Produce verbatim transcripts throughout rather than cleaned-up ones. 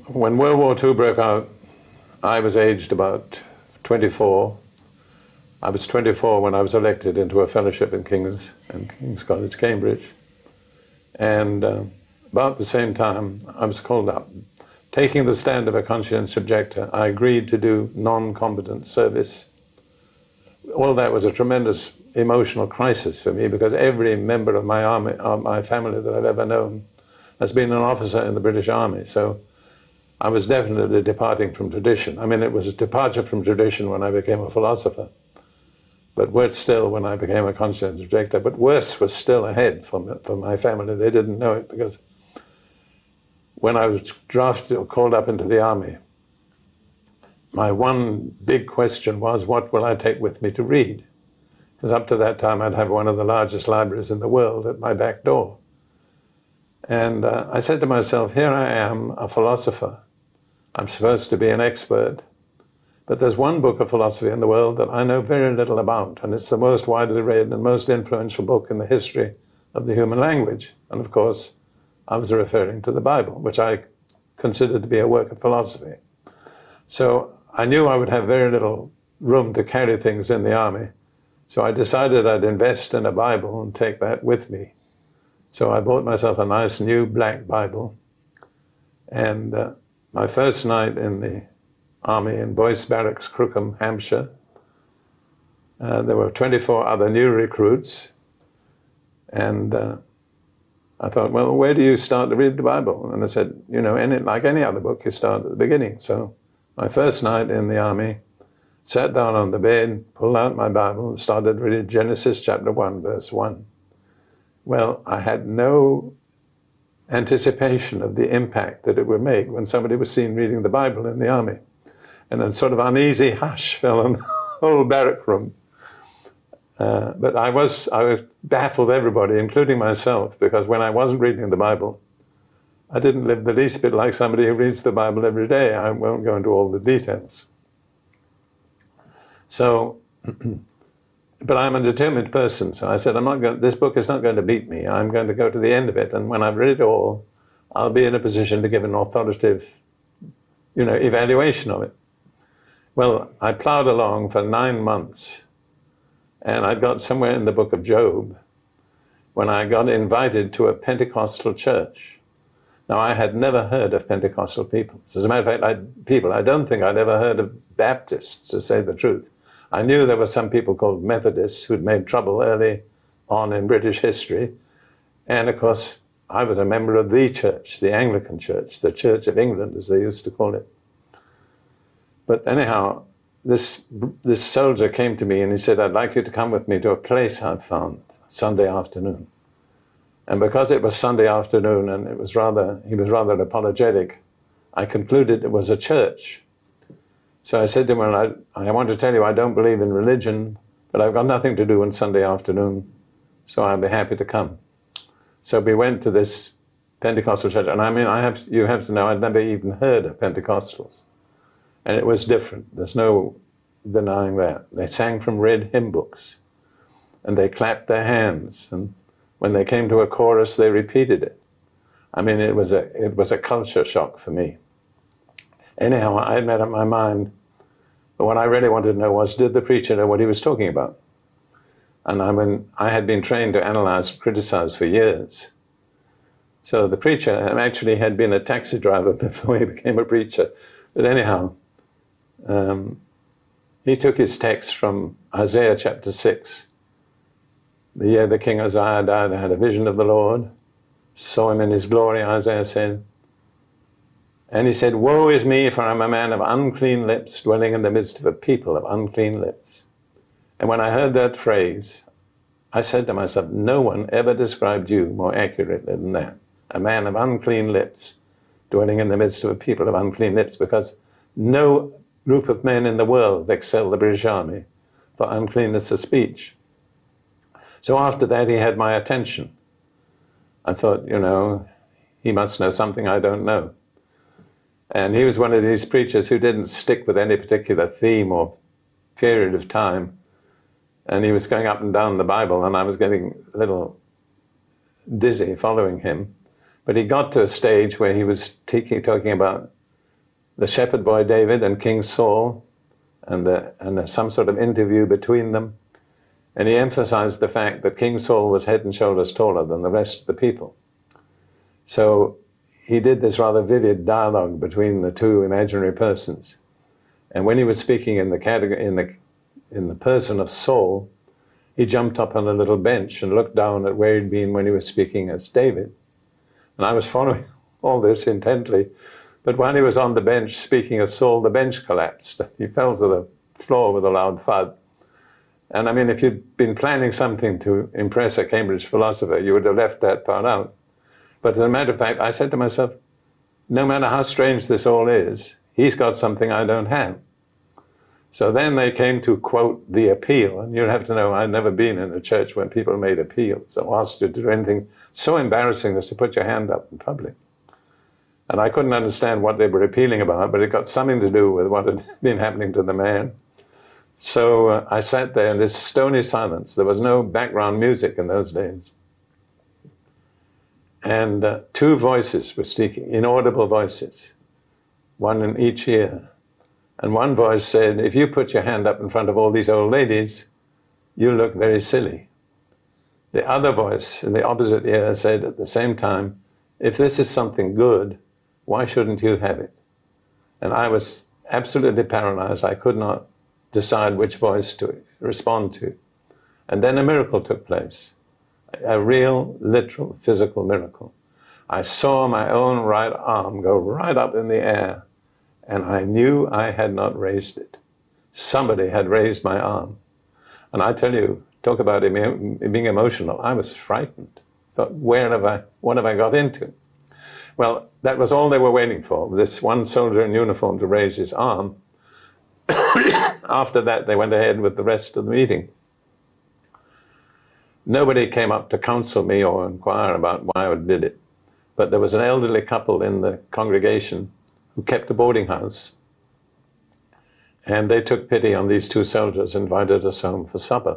when World War Two broke out, I was aged about twenty-four. I was twenty-four when I was elected into a fellowship in King's, in King's College, Cambridge. And uh, about the same time, I was called up. Taking the stand of a conscientious objector, I agreed to do non-combatant service. All that was a tremendous emotional crisis for me, because every member of my army, of my family that I've ever known, has been an officer in the British Army. So I was definitely departing from tradition. I mean, it was a departure from tradition when I became a philosopher, but worse still when I became a conscientious objector. But worse was still ahead for me, for my family. They didn't know it, because when I was drafted or called up into the army, my one big question was, what will I take with me to read? Because up to that time, I'd have one of the largest libraries in the world at my back door. And uh, I said to myself, here I am, a philosopher. I'm supposed to be an expert. But there's one book of philosophy in the world that I know very little about, and it's the most widely read and most influential book in the history of the human language. And of course, I was referring to the Bible, which I consider to be a work of philosophy. So I knew I would have very little room to carry things in the army. So I decided I'd invest in a Bible and take that with me. So I bought myself a nice new black Bible. And uh, my first night in the army in Boyce Barracks, Crookham, Hampshire, uh, there were twenty-four other new recruits. And uh, I thought, well, where do you start to read the Bible? And I said, you know, any, like any other book, you start at the beginning. So my first night in the army, sat down on the bed, pulled out my Bible, and started reading Genesis chapter one, verse one. Well, I had no anticipation of the impact that it would make when somebody was seen reading the Bible in the army. And a sort of uneasy hush fell on the whole barrack room. Uh, but I was, I was baffled everybody, including myself, because when I wasn't reading the Bible, I didn't live the least bit like somebody who reads the Bible every day. I won't go into all the details. So, but I'm a determined person, so I said, I'm not going, this book is not going to beat me. I'm going to go to the end of it, and when I've read it all, I'll be in a position to give an authoritative, you know, evaluation of it. Well, I plowed along for nine months, and I got somewhere in the book of Job when I got invited to a Pentecostal church. Now, I had never heard of Pentecostal people. As a matter of fact, I, people, I don't think I'd ever heard of Baptists, to say the truth. I knew there were some people called Methodists who'd made trouble early on in British history. And of course, I was a member of the church, the Anglican Church, the Church of England, as they used to call it. But anyhow, this, this soldier came to me and he said, I'd like you to come with me to a place I've found Sunday afternoon. And because it was Sunday afternoon and it was rather, he was rather apologetic, I concluded it was a church. So I said to him, well, I, I want to tell you I don't believe in religion, but I've got nothing to do on Sunday afternoon, so I'll be happy to come. So we went to this Pentecostal church, and I mean, I have, you have to know, I'd never even heard of Pentecostals. And it was different. There's no denying that. They sang from red hymn books, and they clapped their hands, and when they came to a chorus, they repeated it. I mean, it was a, it was a culture shock for me. Anyhow, I had made up my mind, but what I really wanted to know was, did the preacher know what he was talking about? And I mean, I had been trained to analyze and criticize for years. So the preacher actually had been a taxi driver before he became a preacher. But anyhow, um, he took his text from Isaiah chapter six. The year the king Uzziah died, I had a vision of the Lord, saw him in his glory, Isaiah said. And he said, woe is me, for I'm a man of unclean lips, dwelling in the midst of a people of unclean lips. And when I heard that phrase, I said to myself, no one ever described you more accurately than that. A man of unclean lips, dwelling in the midst of a people of unclean lips, because no group of men in the world excel the British Army for uncleanness of speech. So after that, he had my attention. I thought, you know, he must know something I don't know. And he was one of these preachers who didn't stick with any particular theme or period of time. And he was going up and down the Bible, and I was getting a little dizzy following him. But he got to a stage where he was talking about the shepherd boy David and King Saul, and, the, and the, some sort of interview between them. And he emphasized the fact that King Saul was head and shoulders taller than the rest of the people. So he did this rather vivid dialogue between the two imaginary persons. And when he was speaking in the category, in the, in the person of Saul, he jumped up on a little bench and looked down at where he'd been when he was speaking as David. And I was following all this intently. But while he was on the bench speaking as Saul, the bench collapsed. He fell to the floor with a loud thud. And I mean, if you'd been planning something to impress a Cambridge philosopher, you would have left that part out. But as a matter of fact, I said to myself, no matter how strange this all is, he's got something I don't have. So then they came to quote the appeal, and you'd have to know I'd never been in a church where people made appeals or asked you to do anything so embarrassing as to put your hand up in public. And I couldn't understand what they were appealing about, but it got something to do with what had been happening to the man. So uh, I sat there in this stony silence. There was no background music in those days. And uh, two voices were speaking, inaudible voices, one in each ear. And one voice said, if you put your hand up in front of all these old ladies, you look very silly. The other voice in the opposite ear said at the same time, if this is something good, why shouldn't you have it? And I was absolutely paralyzed. I could not decide which voice to respond to. And then a miracle took place, a real, literal, physical miracle. I saw my own right arm go right up in the air, and I knew I had not raised it. Somebody had raised my arm. And I tell you, talk about being emotional, I was frightened. I thought, where have I, what have I got into? Well, that was all they were waiting for, this one soldier in uniform to raise his arm. After that, they went ahead with the rest of the meeting. Nobody came up to counsel me or inquire about why I did it. But there was an elderly couple in the congregation who kept a boarding house. And they took pity on these two soldiers and invited us home for supper.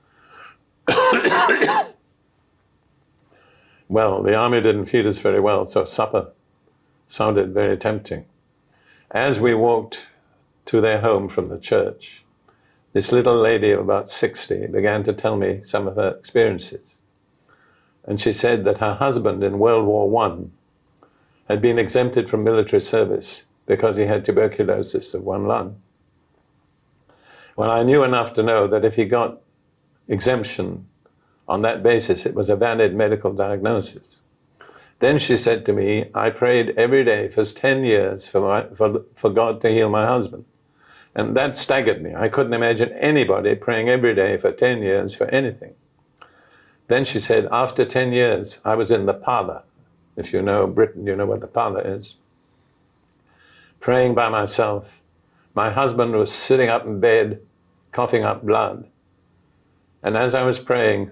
Well, the army didn't feed us very well, so supper sounded very tempting. As we walked to their home from the church, this little lady of about sixty began to tell me some of her experiences. And she said that her husband in World War One had been exempted from military service because he had tuberculosis of one lung. Well, I knew enough to know that if he got exemption on that basis, it was a valid medical diagnosis. Then she said to me, I prayed every day for ten years for, my, for, for God to heal my husband. And that staggered me. I couldn't imagine anybody praying every day for ten years for anything. Then she said, after ten years, I was in the parlor. If you know Britain, you know what the parlor is. Praying by myself. My husband was sitting up in bed, coughing up blood. And as I was praying,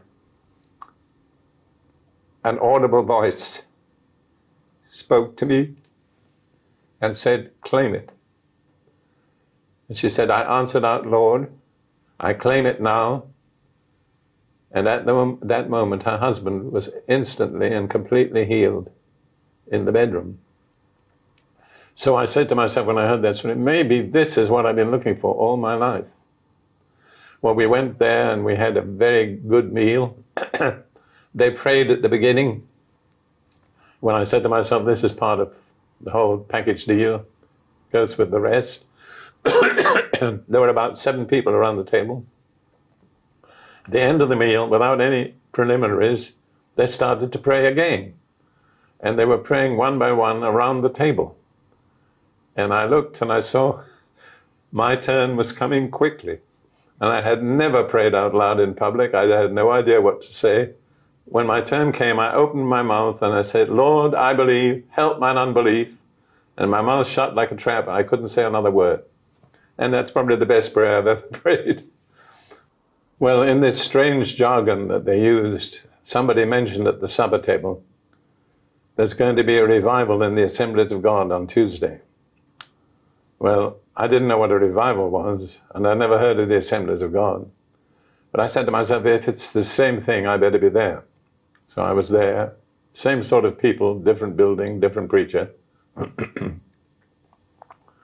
an audible voice spoke to me and said, claim it. And she said, I answered out, Lord, I claim it now. And at the, that moment, her husband was instantly and completely healed in the bedroom. So I said to myself when I heard that, maybe this is what I've been looking for all my life. Well, we went there and we had a very good meal. They prayed at the beginning. When I said to myself, this is part of the whole package deal, goes with the rest. There were about seven people around the table. At the end of the meal, without any preliminaries, they started to pray again. And they were praying one by one around the table. And I looked and I saw my turn was coming quickly. And I had never prayed out loud in public. I had no idea what to say. When my turn came, I opened my mouth and I said, Lord, I believe, help mine unbelief. And my mouth shut like a trap. I couldn't say another word. And that's probably the best prayer I've ever prayed. Well, in this strange jargon that they used, somebody mentioned at the supper table, there's going to be a revival in the Assemblies of God on Tuesday. Well, I didn't know what a revival was, and I never heard of the Assemblies of God. But I said to myself, if it's the same thing, I better be there. So I was there, same sort of people, different building, different preacher.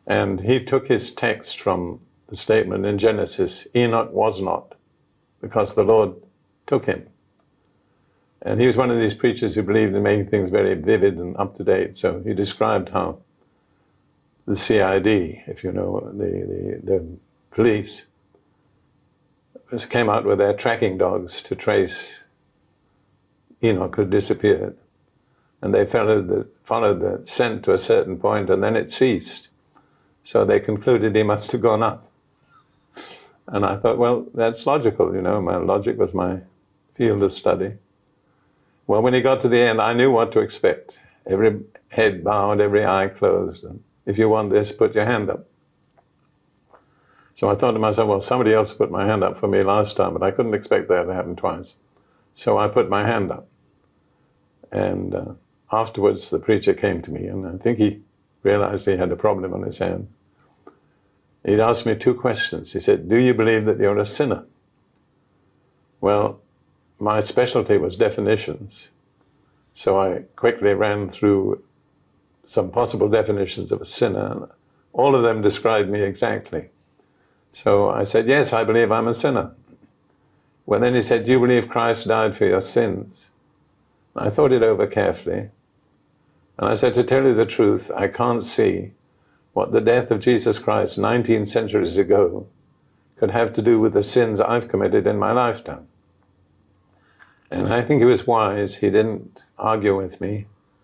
And he took his text from the statement in Genesis, Enoch was not, because the Lord took him. And he was one of these preachers who believed in making things very vivid and up to date. So he described how the C I D, if you know, the, the, the police, came out with their tracking dogs to trace Enoch, who disappeared. And they followed the, followed the scent to a certain point, and then it ceased. So they concluded he must have gone up. And I thought, well, that's logical, you know, my logic was my field of study. Well, when he got to the end, I knew what to expect. Every head bowed, every eye closed. And if you want this, put your hand up. So I thought to myself, well, somebody else put my hand up for me last time, but I couldn't expect that to happen twice. So I put my hand up. And uh, afterwards, the preacher came to me, and I think he realized he had a problem on his hand. He'd asked me two questions. He said, do you believe that you're a sinner? Well, my specialty was definitions. So I quickly ran through some possible definitions of a sinner. All of them described me exactly. So I said, yes, I believe I'm a sinner. Well, then he said, do you believe Christ died for your sins? I thought it over carefully. And I said, to tell you the truth, I can't see what the death of Jesus Christ nineteen centuries ago could have to do with the sins I've committed in my lifetime. And I think he was wise. He didn't argue with me.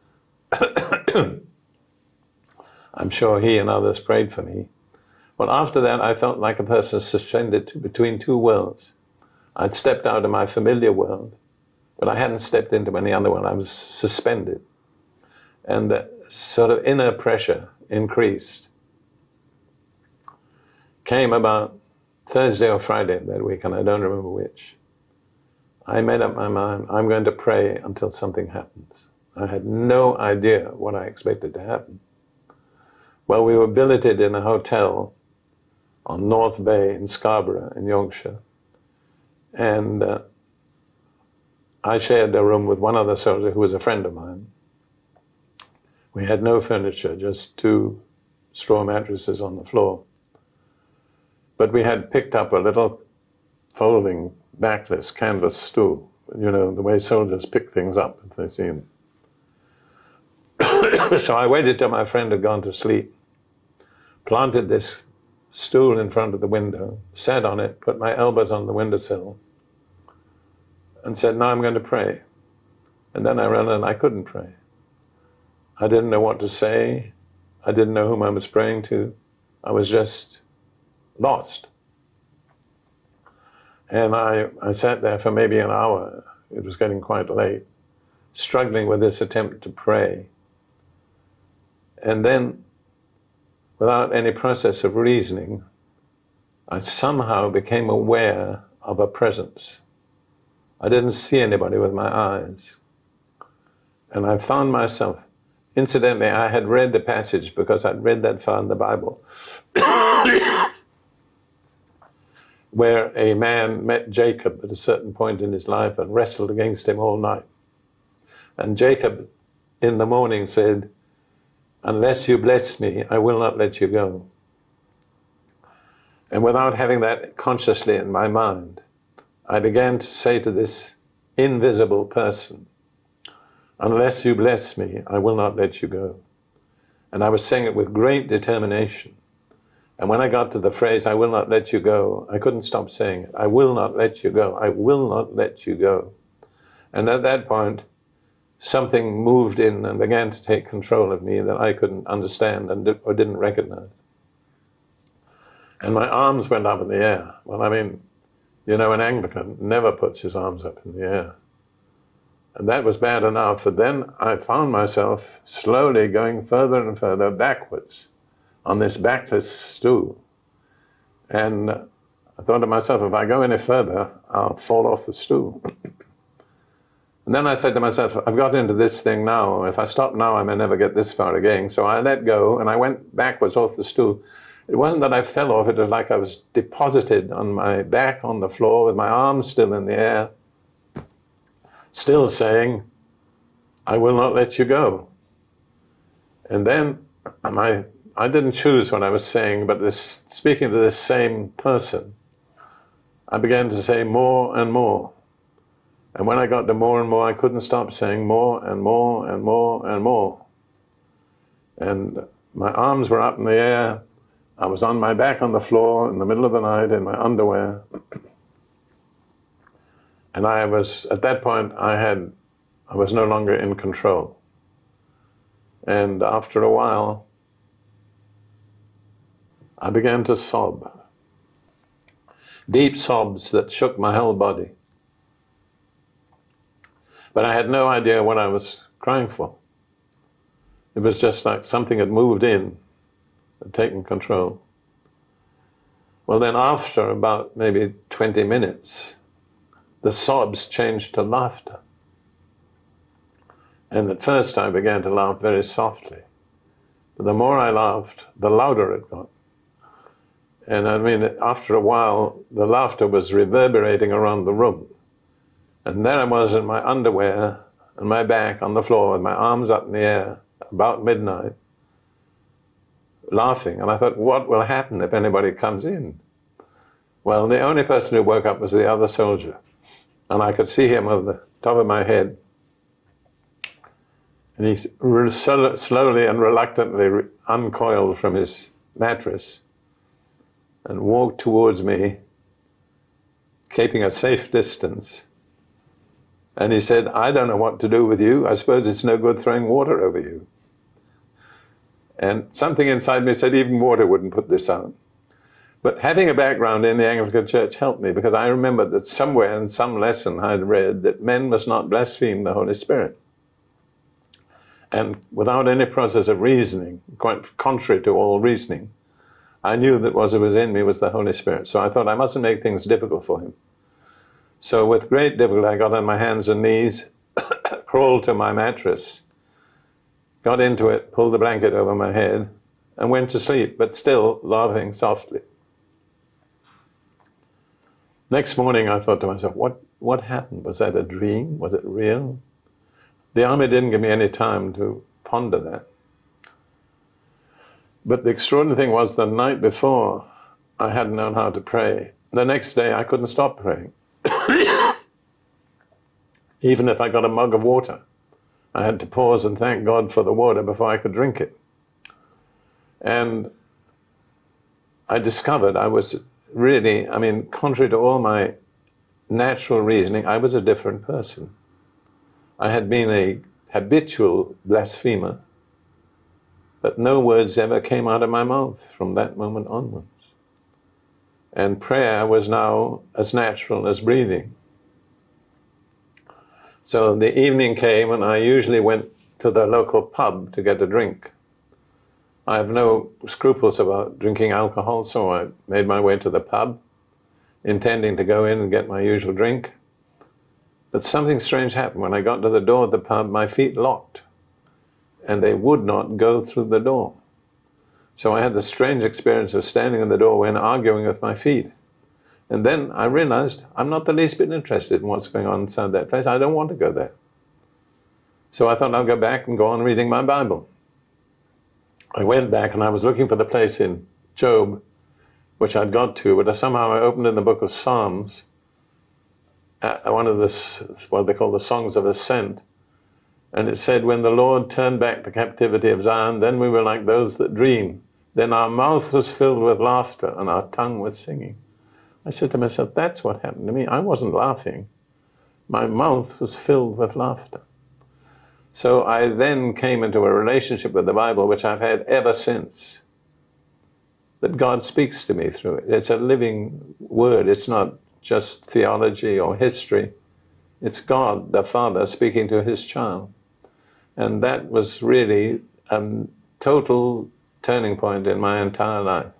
I'm sure he and others prayed for me. Well, after that, I felt like a person suspended to, between two worlds. I'd stepped out of my familiar world, but I hadn't stepped into any other one. I was suspended. And the sort of inner pressure increased. Came about Thursday or Friday of that week, and I don't remember which. I made up my mind, I'm going to pray until something happens. I had no idea what I expected to happen. Well, we were billeted in a hotel on North Bay in Scarborough in Yorkshire. And uh, I shared a room with one other soldier who was a friend of mine. We had no furniture, just two straw mattresses on the floor. But we had picked up a little folding, backless canvas stool, you know, the way soldiers pick things up if they see them. So I waited till my friend had gone to sleep, planted this stool in front of the window, sat on it, put my elbows on the windowsill, and said, now I'm going to pray. And then I ran and I couldn't pray. I didn't know what to say. I didn't know whom I was praying to. I was just lost. And I, I sat there for maybe an hour. It was getting quite late, struggling with this attempt to pray. And then, without any process of reasoning, I somehow became aware of a presence. I didn't see anybody with my eyes. And I found myself, incidentally, I had read the passage because I'd read that far in the Bible, where a man met Jacob at a certain point in his life and wrestled against him all night. And Jacob in the morning said, unless you bless me, I will not let you go. And without having that consciously in my mind, I began to say to this invisible person, unless you bless me, I will not let you go. And I was saying it with great determination. And when I got to the phrase, I will not let you go, I couldn't stop saying it. I will not let you go. I will not let you go. And at that point, something moved in and began to take control of me that I couldn't understand and did, or didn't recognize. And my arms went up in the air. Well, I mean, you know, an Anglican never puts his arms up in the air. And that was bad enough, but then I found myself slowly going further and further backwards on this backless stool. And I thought to myself, if I go any further, I'll fall off the stool. And then I said to myself, I've got into this thing now. If I stop now, I may never get this far again. So I let go, and I went backwards off the stool. It wasn't that I fell off, it was like I was deposited on my back on the floor with my arms still in the air, still saying, I will not let you go. And then my I didn't choose what I was saying, but this, speaking to this same person, I began to say more and more. And when I got to more and more, I couldn't stop saying more and more and more and more. And my arms were up in the air. I was on my back on the floor in the middle of the night in my underwear. And I was, at that point, I had, I was no longer in control. And after a while, I began to sob. Deep sobs that shook my whole body. But I had no idea what I was crying for. It was just like something had moved in and taken control. Well, then after about maybe twenty minutes, the sobs changed to laughter. And at first I began to laugh very softly. But the more I laughed, the louder it got. And I mean, after a while, the laughter was reverberating around the room. And there I was in my underwear and my back on the floor with my arms up in the air, about midnight, laughing. And I thought, what will happen if anybody comes in? Well, the only person who woke up was the other soldier. And I could see him over the top of my head. And he slowly and reluctantly uncoiled from his mattress and walked towards me, keeping a safe distance. And he said, I don't know what to do with you. I suppose it's no good throwing water over you. And something inside me said even water wouldn't put this out. But having a background in the Anglican Church helped me, because I remembered that somewhere in some lesson I'd read that men must not blaspheme the Holy Spirit. And without any process of reasoning, quite contrary to all reasoning, I knew that what was in me was the Holy Spirit. So I thought I mustn't make things difficult for him. So with great difficulty, I got on my hands and knees, crawled to my mattress, got into it, pulled the blanket over my head, and went to sleep, but still laughing softly. Next morning, I thought to myself, what, what happened? Was that a dream? Was it real? The army didn't give me any time to ponder that. But the extraordinary thing was, the night before, I hadn't known how to pray. The next day, I couldn't stop praying. Even if I got a mug of water, I had to pause and thank God for the water before I could drink it. And I discovered I was really, I mean, contrary to all my natural reasoning, I was a different person. I had been a habitual blasphemer, but no words ever came out of my mouth from that moment onwards. And prayer was now as natural as breathing. So the evening came, and I usually went to the local pub to get a drink. I have no scruples about drinking alcohol, so I made my way to the pub, intending to go in and get my usual drink. But something strange happened. When I got to the door of the pub, my feet locked, and they would not go through the door. So I had the strange experience of standing in the doorway and arguing with my feet. And then I realized I'm not the least bit interested in what's going on inside that place. I don't want to go there. So I thought I'll go back and go on reading my Bible. I went back and I was looking for the place in Job, which I'd got to, but somehow I opened in the book of Psalms, uh, one of the, what they call the Songs of Ascent, and it said, when the Lord turned back the captivity of Zion, then we were like those that dream. Then our mouth was filled with laughter and our tongue with singing. I said to myself, that's what happened to me. I wasn't laughing. My mouth was filled with laughter. So I then came into a relationship with the Bible, which I've had ever since. That God speaks to me through it. It's a living word. It's not just theology or history. It's God, the Father, speaking to his child. And that was really a total turning point in my entire life.